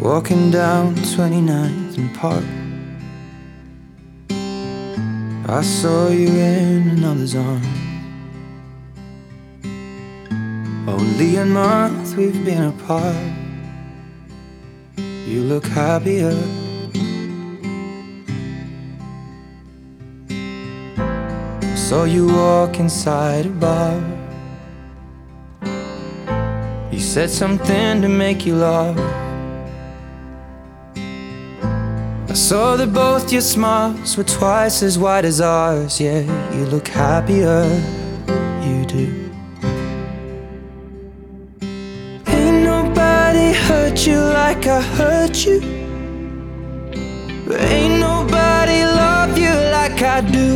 Walking down 29th and Park, I saw you in another's arms. Only a month we've been apart. You look happier. Saw you walk inside a bar. You said something to make you laugh. I saw that both your smiles were twice as wide as ours. Yeah, you look happier, you do. Ain't nobody hurt you like I hurt you. Ain't nobody love you like I do.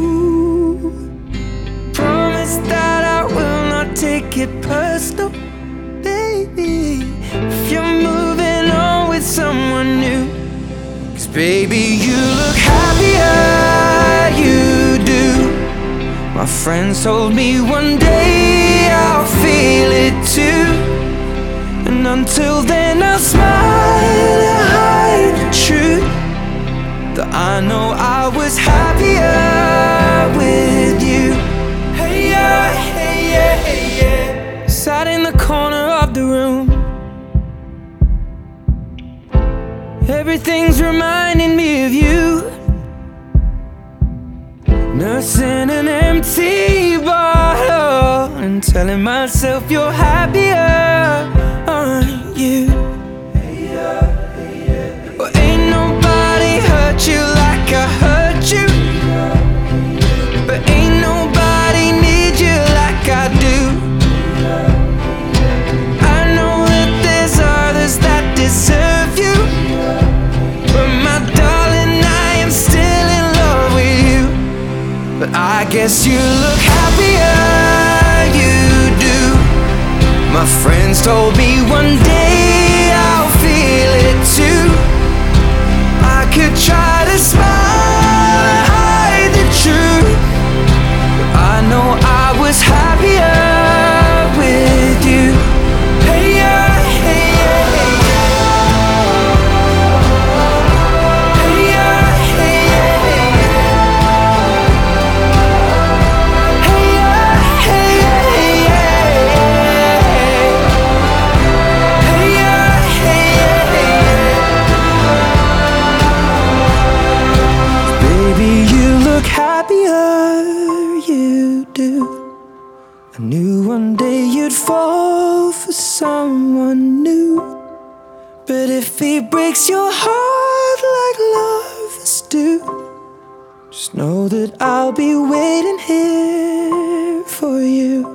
Promise that I will not take it personal, baby, if you're moving on with someone new. 'Cause baby, you look happier, you do. My friends told me one day I'll feel it too. And until then I'll smile and hide the truth, that I know I was happier with you. Hey yeah, hey yeah, hey yeah. Sat in the corner of the room. Everything's reminding me of you. Nursing an empty bottle and telling myself you're happier, aren't you? Well, ain't nobody hurt you like I hurt you, but ain't nobody need you like I do. I know that there's others that deserve you, but my darling, I am still in love with you. But I guess you look happier, you do. My friends told me one day I'll feel it too. I could try to smile and hide the truth, but I know I was happier with you. Hey yeah, hey yeah, hey I knew one day you'd fall for someone new. But if he breaks your heart like lovers do, just know that I'll be waiting here for you.